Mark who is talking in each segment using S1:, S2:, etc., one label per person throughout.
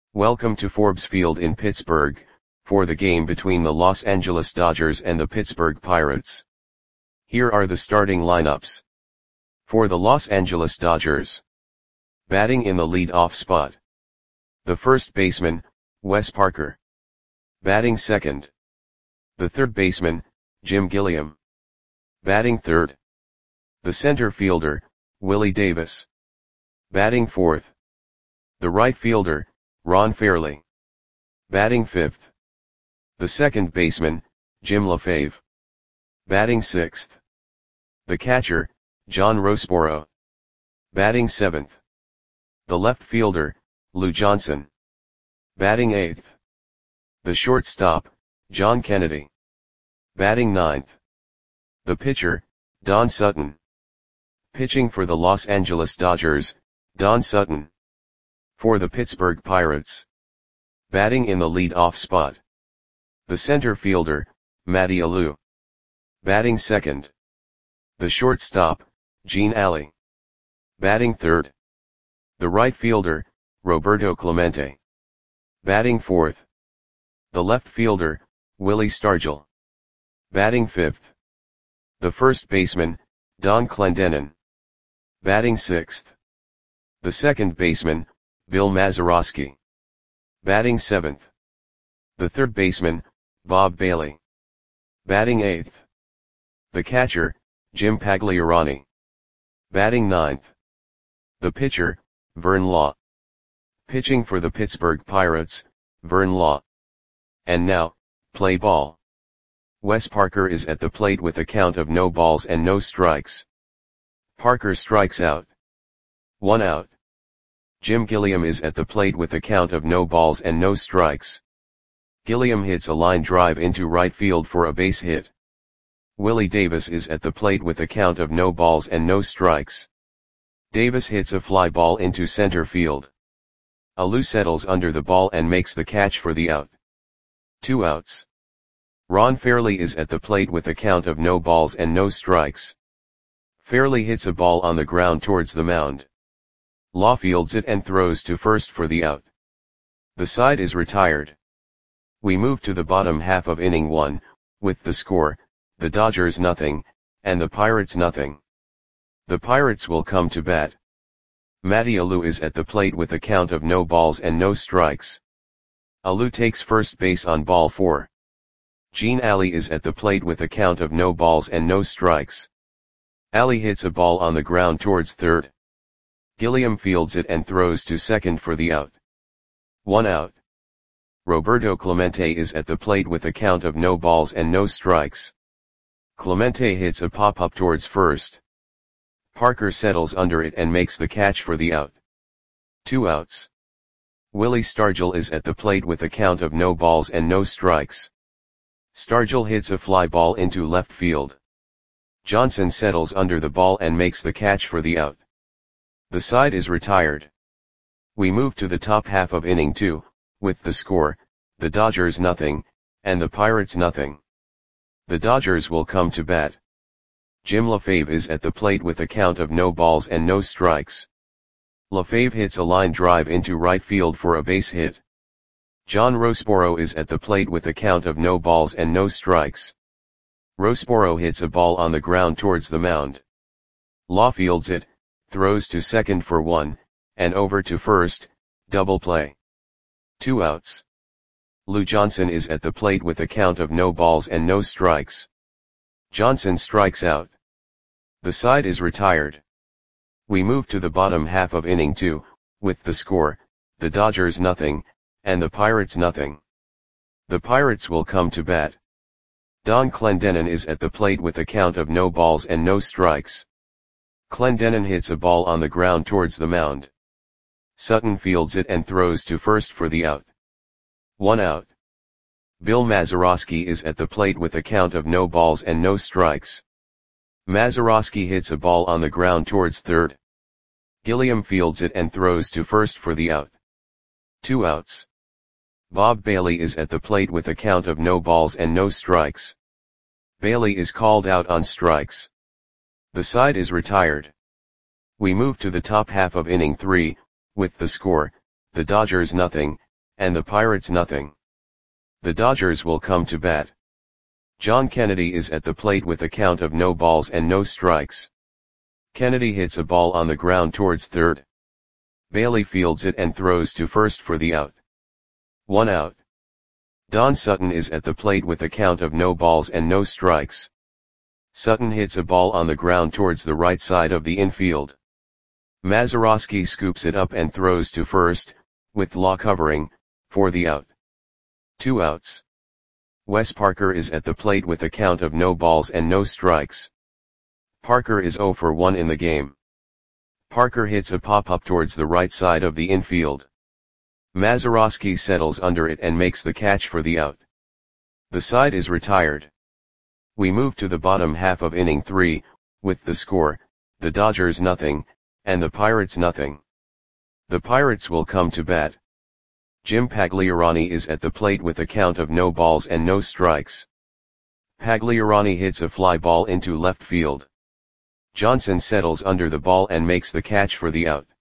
S1: Welcome to Forbes Field in Pittsburgh, for the game between the Los Angeles Dodgers and the Pittsburgh Pirates. Here are the starting lineups. For the Los Angeles Dodgers. Batting in the lead-off spot. The first baseman, Wes Parker. Batting second. The third baseman, Jim Gilliam. Batting third. The center fielder, Willie Davis. Batting fourth. The right fielder, Ron Fairly. Batting fifth. The second baseman, Jim LaFave. Batting sixth. The catcher, John Roseboro. Batting seventh. The left fielder, Lou Johnson. Batting eighth. The shortstop, John Kennedy. Batting ninth. The pitcher, Don Sutton. Pitching for the Los Angeles Dodgers, Don Sutton. For the Pittsburgh Pirates. Batting in the lead-off spot. The center fielder, Matty Alou. Batting second. The shortstop, Gene Alley. Batting third. The right fielder, Roberto Clemente. Batting fourth. The left fielder, Willie Stargell. Batting fifth. The first baseman, Don Clendenon. Batting sixth. The second baseman, Bill Mazeroski. Batting seventh. The third baseman, Bob Bailey. Batting eighth. The catcher, Jim Pagliarani. Batting ninth. The pitcher, Vern Law. Pitching for the Pittsburgh Pirates, Vern Law. And now, play ball. Wes Parker is at the plate with a count of no balls and no strikes. Parker strikes out. 1 out. Jim Gilliam is at the plate with a count of no balls and no strikes. Gilliam hits a line drive into right field for a base hit. Willie Davis is at the plate with a count of no balls and no strikes. Davis hits a fly ball into center field. Alou settles under the ball and makes the catch for the out. 2 outs. Ron Fairly is at the plate with a count of no balls and no strikes. Fairly hits a ball on the ground towards the mound. Law fields it and throws to first for the out. The side is retired. We move to the bottom half of inning 1, with the score, the Dodgers nothing, and the Pirates nothing. The Pirates will come to bat. Matty Alou is at the plate with a count of no balls and no strikes. Alou takes first base on ball 4. Gene Alley is at the plate with a count of no balls and no strikes. Alley hits a ball on the ground towards third. Gilliam fields it and throws to second for the out. 1 out. Roberto Clemente is at the plate with a count of no balls and no strikes. Clemente hits a pop-up towards first. Parker settles under it and makes the catch for the out. 2 outs. Willie Stargell is at the plate with a count of no balls and no strikes. Stargell hits a fly ball into left field. Johnson settles under the ball and makes the catch for the out. The side is retired. We move to the top half of inning 2, with the score, the Dodgers nothing, and the Pirates nothing. The Dodgers will come to bat. Jim LaFave is at the plate with a count of no balls and no strikes. LaFave hits a line drive into right field for a base hit. John Roseboro is at the plate with a count of no balls and no strikes. Roseboro hits a ball on the ground towards the mound. Law fields it, throws to second for 1, and over to first, double play. 2 outs. Lou Johnson is at the plate with a count of no balls and no strikes. Johnson strikes out. The side is retired. We move to the bottom half of inning 2, with the score, the Dodgers nothing, and the Pirates nothing. The Pirates will come to bat. Don Clendenon is at the plate with a count of no balls and no strikes. Clendenon hits a ball on the ground towards the mound. Sutton fields it and throws to first for the out. 1 out. Bill Mazeroski is at the plate with a count of no balls and no strikes. Mazeroski hits a ball on the ground towards third. Gilliam fields it and throws to first for the out. 2 outs. Bob Bailey is at the plate with a count of no balls and no strikes. Bailey is called out on strikes. The side is retired. We move to the top half of inning 3, with the score, the Dodgers nothing, and the Pirates nothing. The Dodgers will come to bat. John Kennedy is at the plate with a count of no balls and no strikes. Kennedy hits a ball on the ground towards third. Bailey fields it and throws to first for the out. 1 out. Don Sutton is at the plate with a count of no balls and no strikes. Sutton hits a ball on the ground towards the right side of the infield. Mazeroski scoops it up and throws to first, with Law covering, for the out. 2 outs. Wes Parker is at the plate with a count of no balls and no strikes. Parker is 0 for 1 in the game. Parker hits a pop-up towards the right side of the infield. Mazeroski settles under it and makes the catch for the out. The side is retired. We move to the bottom half of inning 3, with the score, the Dodgers nothing, and the Pirates nothing. The Pirates will come to bat. Jim Pagliarani is at the plate with a count of no balls and no strikes. Pagliarani hits a fly ball into left field. Johnson settles under the ball and makes the catch for the out.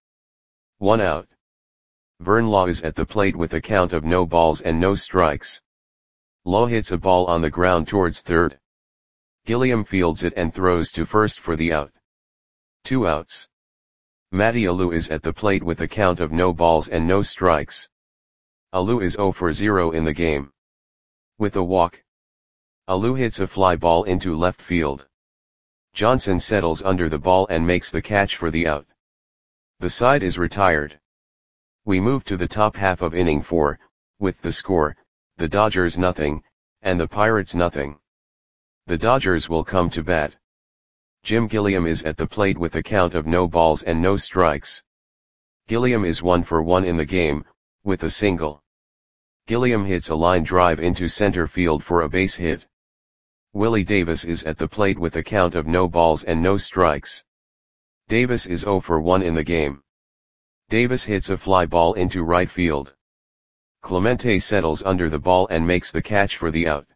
S1: 1 out. Vern Law is at the plate with a count of no balls and no strikes. Law hits a ball on the ground towards third. Gilliam fields it and throws to first for the out. 2 outs. Matty Alou is at the plate with a count of no balls and no strikes. Alou is 0 for 0 in the game. With a walk. Alou hits a fly ball into left field. Johnson settles under the ball and makes the catch for the out. The side is retired. We move to the top half of inning 4, with the score, the Dodgers nothing, and the Pirates nothing. The Dodgers will come to bat. Jim Gilliam is at the plate with a count of no balls and no strikes. Gilliam is 1 for 1 in the game, with a single. Gilliam hits a line drive into center field for a base hit. Willie Davis is at the plate with a count of no balls and no strikes. Davis is 0 for 1 in the game. Davis hits a fly ball into right field. Clemente settles under the ball and makes the catch for the out.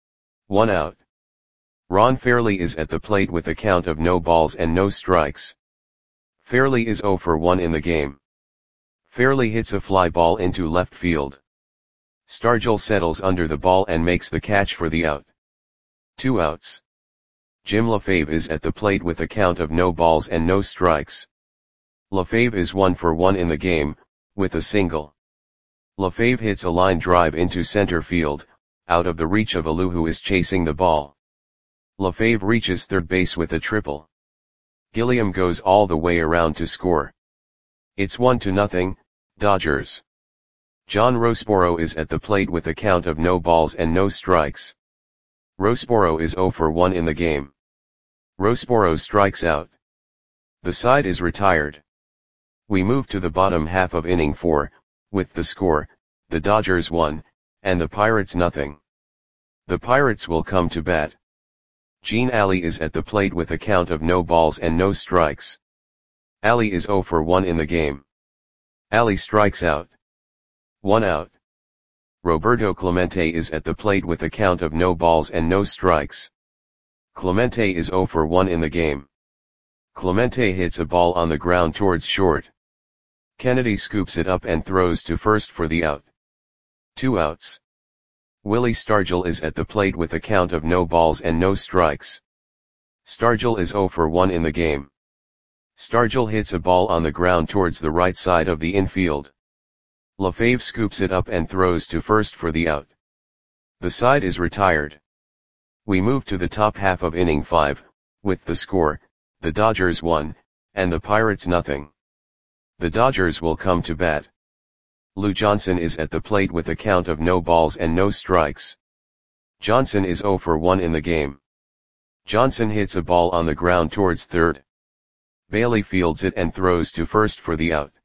S1: 1 out. Ron Fairly is at the plate with a count of no balls and no strikes. Fairly is 0 for 1 in the game. Fairly hits a fly ball into left field. Stargell settles under the ball and makes the catch for the out. 2 outs. Jim LaFave is at the plate with a count of no balls and no strikes. LaFave is 1 for 1 in the game, with a single. LaFave hits a line drive into center field, out of the reach of Alou who is chasing the ball. LaFave reaches third base with a triple. Gilliam goes all the way around to score. It's 1-0, Dodgers. John Rosboro is at the plate with a count of no balls and no strikes. Rosboro is 0 for 1 in the game. Rosboro strikes out. The side is retired. We move to the bottom half of inning 4, with the score, the Dodgers 1, and the Pirates nothing. The Pirates will come to bat. Gene Alley is at the plate with a count of no balls and no strikes. Alley is 0 for 1 in the game. Alley strikes out. 1 out. Roberto Clemente is at the plate with a count of no balls and no strikes. Clemente is 0 for 1 in the game. Clemente hits a ball on the ground towards short. Kennedy scoops it up and throws to first for the out. 2 outs. Willie Stargell is at the plate with a count of no balls and no strikes. Stargell is 0 for 1 in the game. Stargell hits a ball on the ground towards the right side of the infield. LaFave scoops it up and throws to first for the out. The side is retired. We move to the top half of inning 5, with the score, the Dodgers 1, and the Pirates nothing. The Dodgers will come to bat. Lou Johnson is at the plate with a count of no balls and no strikes. Johnson is 0 for 1 in the game. Johnson hits a ball on the ground towards third. Bailey fields it and throws to first for the out.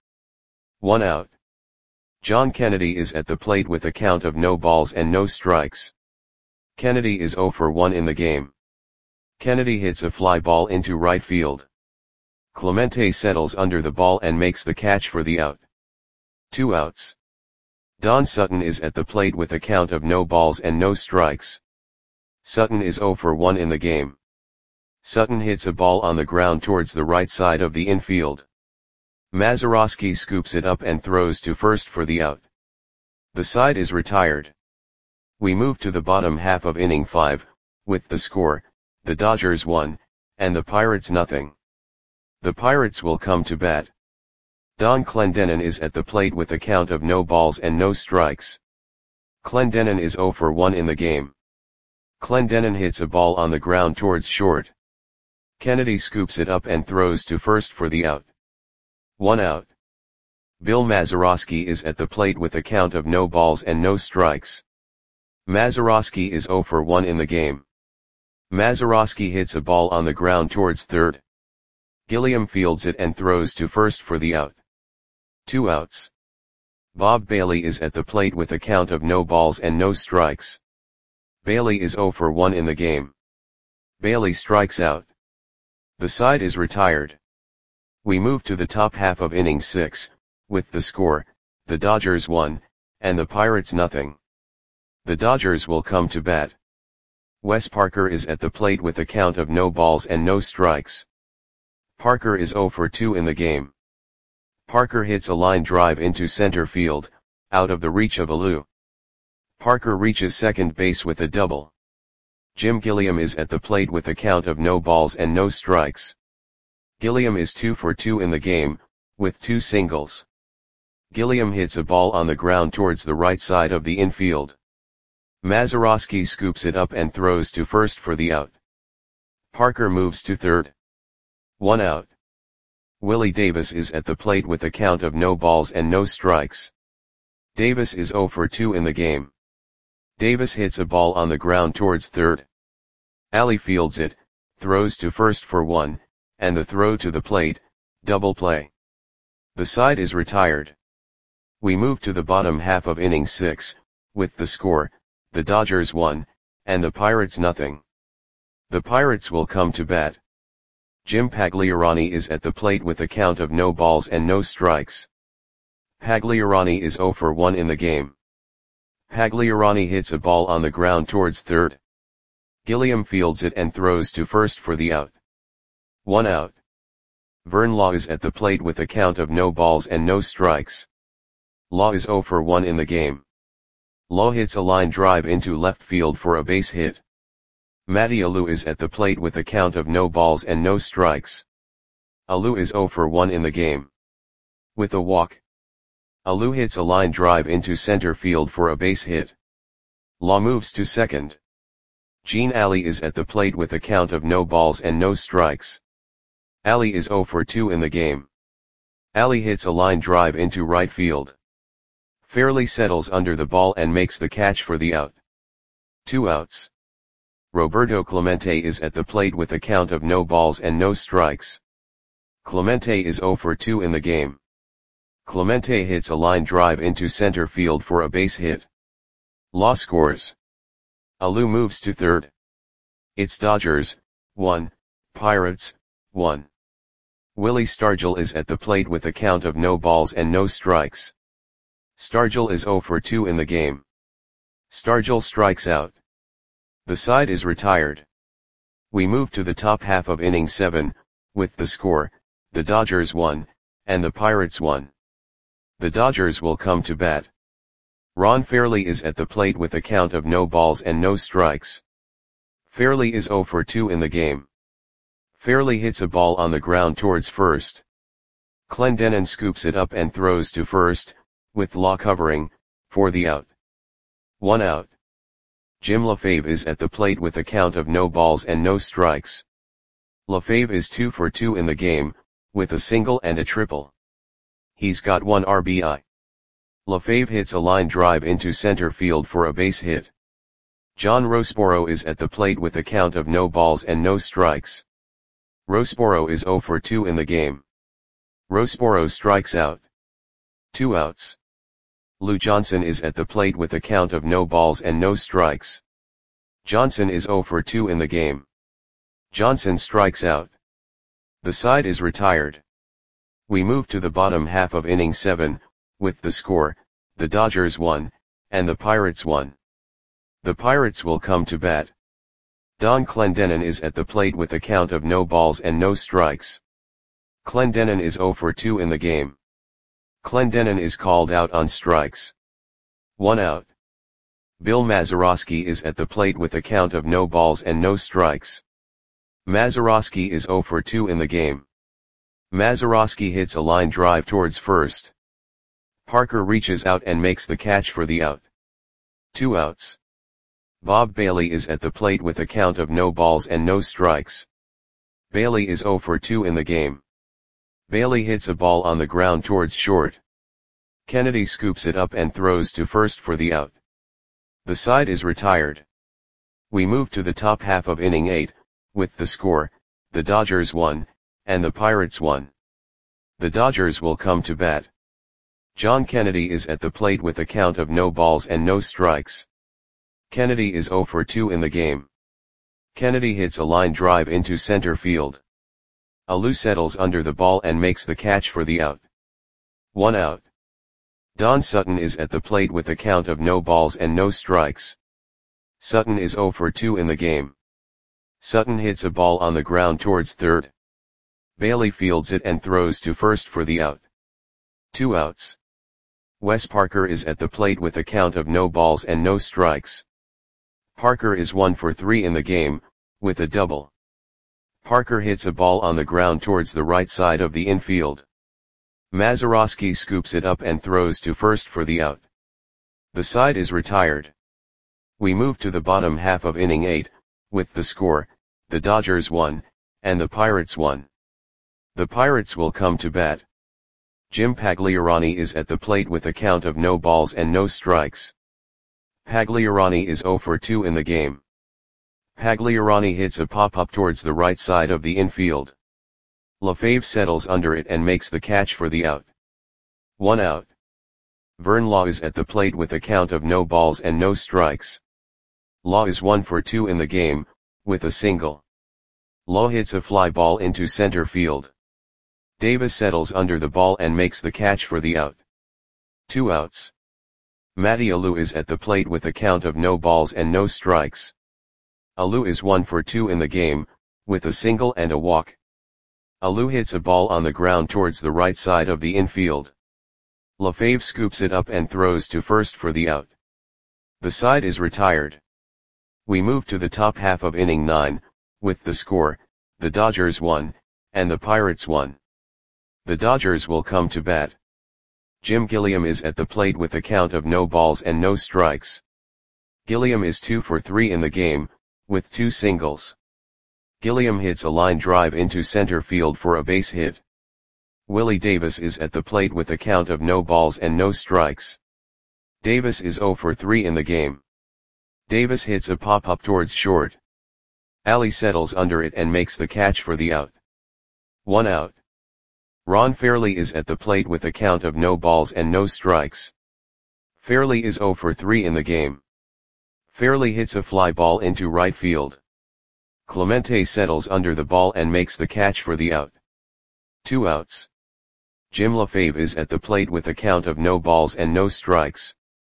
S1: 1 out. John Kennedy is at the plate with a count of no balls and no strikes. Kennedy is 0 for 1 in the game. Kennedy hits a fly ball into right field. Clemente settles under the ball and makes the catch for the out. 2 outs. Don Sutton is at the plate with a count of no balls and no strikes. Sutton is 0 for 1 in the game. Sutton hits a ball on the ground towards the right side of the infield. Mazeroski scoops it up and throws to first for the out. The side is retired. We move to the bottom half of inning 5, with the score, the Dodgers 1, and the Pirates nothing. The Pirates will come to bat. Don Clendenon is at the plate with a count of no balls and no strikes. Clendenon is 0 for 1 in the game. Clendenon hits a ball on the ground towards short. Kennedy scoops it up and throws to first for the out. 1 out. Bill Mazeroski is at the plate with a count of no balls and no strikes. Mazeroski is 0 for 1 in the game. Mazeroski hits a ball on the ground towards third. Gilliam fields it and throws to first for the out. 2 outs. Bob Bailey is at the plate with a count of no balls and no strikes. Bailey is 0 for 1 in the game. Bailey strikes out. The side is retired. We move to the top half of inning 6, with the score, the Dodgers 1, and the Pirates nothing. The Dodgers will come to bat. Wes Parker is at the plate with a count of no balls and no strikes. Parker is 0 for 2 in the game. Parker hits a line drive into center field, out of the reach of Alou. Parker reaches second base with a double. Jim Gilliam is at the plate with a count of no balls and no strikes. Gilliam is 2 for 2 in the game, with 2 singles. Gilliam hits a ball on the ground towards the right side of the infield. Mazeroski scoops it up and throws to first for the out. Parker moves to third. 1 out. Willie Davis is at the plate with a count of no balls and no strikes. Davis is 0 for 2 in the game. Davis hits a ball on the ground towards third. Alley fields it, throws to first for 1, and the throw to the plate, double play. The side is retired. We move to the bottom half of inning 6, with the score, the Dodgers 1, and the Pirates nothing. The Pirates will come to bat. Jim Pagliarani is at the plate with a count of no balls and no strikes. Pagliarani is 0 for 1 in the game. Pagliarani hits a ball on the ground towards third. Gilliam fields it and throws to first for the out. 1 out. Vern Law is at the plate with a count of no balls and no strikes. Law is 0 for 1 in the game. Law hits a line drive into left field for a base hit. Matty Alou is at the plate with a count of no balls and no strikes. Alou is 0 for 1 in the game. With a walk. Alou hits a line drive into center field for a base hit. Law moves to second. Gene Alley is at the plate with a count of no balls and no strikes. Alley is 0 for 2 in the game. Alley hits a line drive into right field. Fairley settles under the ball and makes the catch for the out. 2 outs. Roberto Clemente is at the plate with a count of no balls and no strikes. Clemente is 0 for 2 in the game. Clemente hits a line drive into center field for a base hit. Law scores. Alou moves to third. It's Dodgers, 1, Pirates, 1. Willie Stargell is at the plate with a count of no balls and no strikes. Stargell is 0 for 2 in the game. Stargell strikes out. The side is retired. We move to the top half of inning 7, with the score, the Dodgers 1, and the Pirates 1. The Dodgers will come to bat. Ron Fairley is at the plate with a count of no balls and no strikes. Fairley is 0 for 2 in the game. Fairley hits a ball on the ground towards first. Clendenon scoops it up and throws to first, with Law covering, for the out. 1 out. Jim LaFave is at the plate with a count of no balls and no strikes. LaFave is 2 for 2 in the game, with a single and a triple. He's got 1 RBI. LaFave hits a line drive into center field for a base hit. John Rosboro is at the plate with a count of no balls and no strikes. Rosboro is 0 for 2 in the game. Rosboro strikes out. 2 outs. Lou Johnson is at the plate with a count of no balls and no strikes. Johnson is 0 for 2 in the game. Johnson strikes out. The side is retired. We move to the bottom half of inning 7, with the score, the Dodgers 1, and the Pirates 1. The Pirates will come to bat. Don Clendenon is at the plate with a count of no balls and no strikes. Clendenon is 0 for 2 in the game. Clendenon is called out on strikes. 1 out. Bill Mazeroski is at the plate with a count of no balls and no strikes. Mazeroski is 0 for 2 in the game. Mazeroski hits a line drive towards first. Parker reaches out and makes the catch for the out. 2 outs. Bob Bailey is at the plate with a count of no balls and no strikes. Bailey is 0 for 2 in the game. Bailey hits a ball on the ground towards short. Kennedy scoops it up and throws to first for the out. The side is retired. We move to the top half of inning 8, with the score, the Dodgers won, and the Pirates won. The Dodgers will come to bat. John Kennedy is at the plate with a count of no balls and no strikes. Kennedy is 0 for 2 in the game. Kennedy hits a line drive into center field. Alou settles under the ball and makes the catch for the out. 1 out. Don Sutton is at the plate with a count of no balls and no strikes. Sutton is 0 for 2 in the game. Sutton hits a ball on the ground towards third. Bailey fields it and throws to first for the out. 2 outs. Wes Parker is at the plate with a count of no balls and no strikes. Parker is 1 for 3 in the game, with a double. Parker hits a ball on the ground towards the right side of the infield. Mazeroski scoops it up and throws to first for the out. The side is retired. We move to the bottom half of inning 8, with the score, the Dodgers won, and the Pirates won. The Pirates will come to bat. Jim Pagliarani is at the plate with a count of no balls and no strikes. Pagliarani is 0 for 2 in the game. Pagliarani hits a pop-up towards the right side of the infield. LaFave settles under it and makes the catch for the out. 1 out. Vern Law is at the plate with a count of no balls and no strikes. Law is 1 for 2 in the game, with a single. Law hits a fly ball into center field. Davis settles under the ball and makes the catch for the out. 2 outs. Matty Alou is at the plate with a count of no balls and no strikes. Alou is 1 for 2 in the game, with a single and a walk. Alou hits a ball on the ground towards the right side of the infield. LaFave scoops it up and throws to first for the out. The side is retired. We move to the top half of inning 9, with the score, the Dodgers won, and the Pirates won. The Dodgers will come to bat. Jim Gilliam is at the plate with a count of no balls and no strikes. Gilliam is 2 for 3 in the game, with 2 singles. Gilliam hits a line drive into center field for a base hit. Willie Davis is at the plate with a count of no balls and no strikes. Davis is 0 for 3 in the game. Davis hits a pop-up towards short. Ali settles under it and makes the catch for the out. 1 out. Ron Fairley is at the plate with a count of no balls and no strikes. Fairley is 0 for 3 in the game. Fairley hits a fly ball into right field. Clemente settles under the ball and makes the catch for the out. 2 outs. Jim LaFave is at the plate with a count of no balls and no strikes.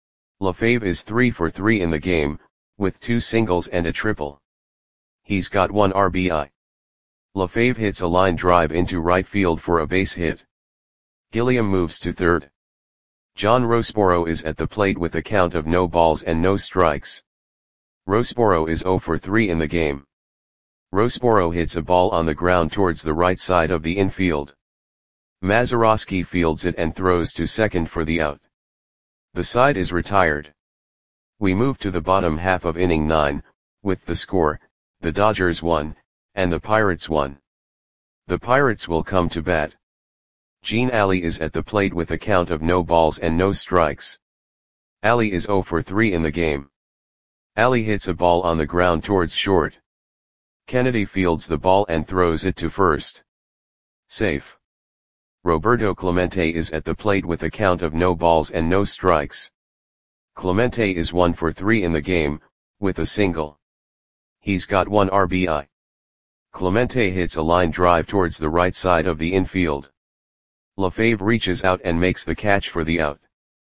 S1: LaFave is 3 for 3 in the game, with 2 singles and a triple. He's got 1 RBI. LaFave hits a line drive into right field for a base hit. Gilliam moves to third. John Rosboro is at the plate with a count of no balls and no strikes. Rosboro is 0 for 3 in the game. Rosboro hits a ball on the ground towards the right side of the infield. Mazeroski fields it and throws to second for the out. The side is retired. We move to the bottom half of inning 9, with the score, the Dodgers won, and the Pirates won. The Pirates will come to bat. Gene Alley is at the plate with a count of no balls and no strikes. Alley is 0 for 3 in the game. Alley hits a ball on the ground towards short. Kennedy fields the ball and throws it to first. Safe. Roberto Clemente is at the plate with a count of no balls and no strikes. Clemente is 1 for 3 in the game, with a single. He's got 1 RBI. Clemente hits a line drive towards the right side of the infield. LaFave reaches out and makes the catch for the out.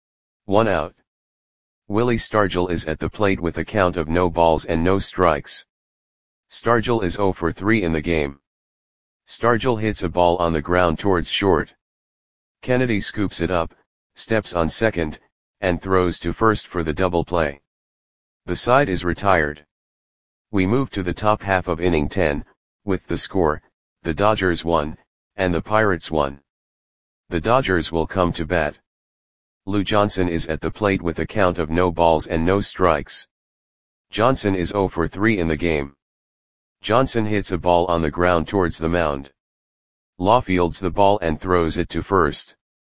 S1: 1 out. Willie Stargell is at the plate with a count of no balls and no strikes. Stargell is 0 for 3 in the game. Stargell hits a ball on the ground towards short. Kennedy scoops it up, steps on second, and throws to first for the double play. The side is retired. We move to the top half of inning 10, with the score, the Dodgers 1, and the Pirates 1. The Dodgers will come to bat. Lou Johnson is at the plate with a count of no balls and no strikes. Johnson is 0 for 3 in the game. Johnson hits a ball on the ground towards the mound. Law fields the ball and throws it to first.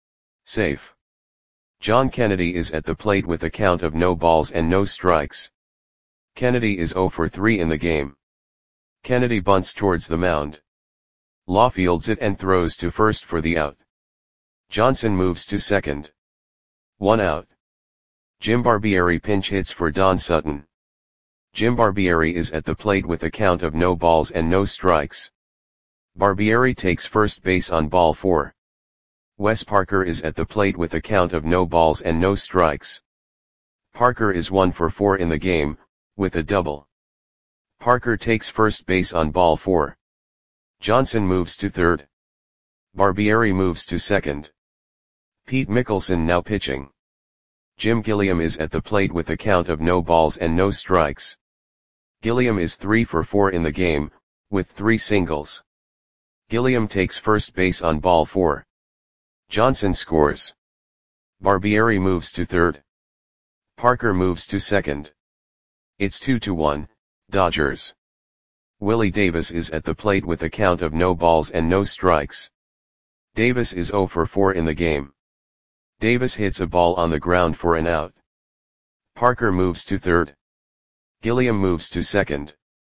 S1: Safe. John Kennedy is at the plate with a count of no balls and no strikes. Kennedy is 0 for 3 in the game. Kennedy bunts towards the mound. Law fields it and throws to first for the out. Johnson moves to second. 1 out. Jim Barbieri pinch hits for Don Sutton. Jim Barbieri is at the plate with a count of no balls and no strikes. Barbieri takes first base on ball 4. Wes Parker is at the plate with a count of no balls and no strikes. Parker is 1 for 4 in the game, with a double. Parker takes first base on ball 4. Johnson moves to third. Barbieri moves to second. Pete Mickelson now pitching. Jim Gilliam is at the plate with a count of no balls and no strikes. Gilliam is 3 for 4 in the game, with 3 singles. Gilliam takes first base on ball 4. Johnson scores. Barbieri moves to third. Parker moves to second. It's 2-1, Dodgers. Willie Davis is at the plate with a count of no balls and no strikes. Davis is 0 for 4 in the game. Davis hits a ball on the ground for an out. Parker moves to third. Gilliam moves to second.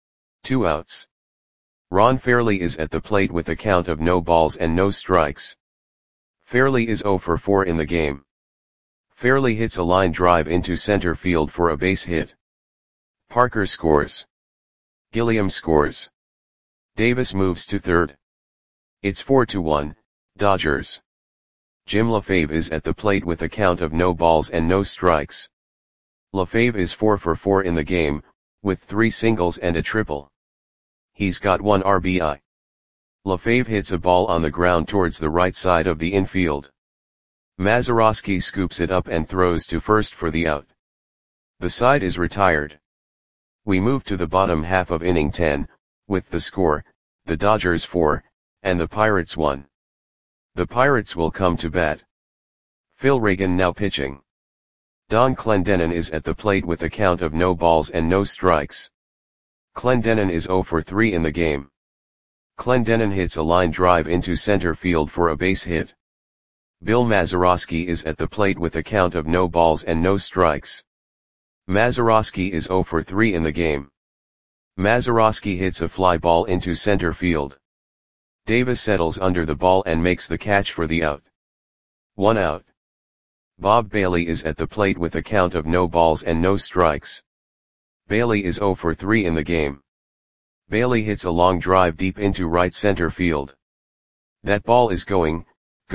S1: 2 outs. Ron Fairley is at the plate with a count of no balls and no strikes. Fairley is 0 for 4 in the game. Fairley hits a line drive into center field for a base hit. Parker scores. Gilliam scores. Davis moves to third. It's 4-1, Dodgers. Jim LaFave is at the plate with a count of no balls and no strikes. LaFave is 4 for 4 in the game, with 3 singles and a triple. He's got 1 RBI. LaFave hits a ball on the ground towards the right side of the infield. Mazeroski scoops it up and throws to first for the out. The side is retired. We move to the bottom half of inning 10, with the score, the Dodgers 4, and the Pirates 1. The Pirates will come to bat. Phil Reagan now pitching. Don Clendenon is at the plate with a count of no balls and no strikes. Clendenon is 0 for 3 in the game. Clendenon hits a line drive into center field for a base hit. Bill Mazeroski is at the plate with a count of no balls and no strikes. Mazeroski is 0 for 3 in the game. Mazeroski hits a fly ball into center field. Davis settles under the ball and makes the catch for the out. 1 out. Bob Bailey is at the plate with a count of no balls and no strikes. Bailey is 0 for 3 in the game. Bailey hits a long drive deep into right center field. That ball is gone.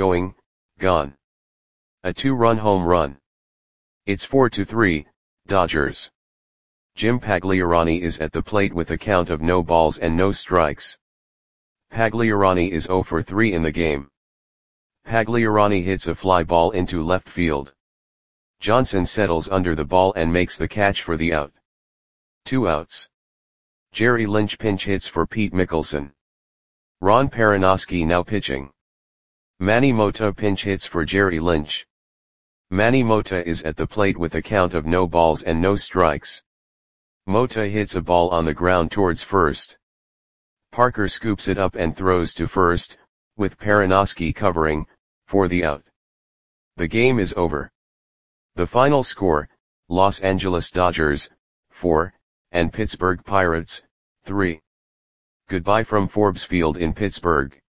S1: A 2-run home run. It's 4-3, Dodgers. Jim Pagliarani is at the plate with a count of no balls and no strikes. Pagliarani is 0 for 3 in the game. Pagliarani hits a fly ball into left field. Johnson settles under the ball and makes the catch for the out. 2 outs. Jerry Lynch pinch hits for Pete Mickelson. Ron Perinoski now pitching. Manny Mota pinch hits for Jerry Lynch. Manny Mota is at the plate with a count of no balls and no strikes. Mota hits a ball on the ground towards first. Parker scoops it up and throws to first, with Perinoski covering, for the out. The game is over. The final score, Los Angeles Dodgers, 4, and Pittsburgh Pirates, 3. Goodbye from Forbes Field in Pittsburgh.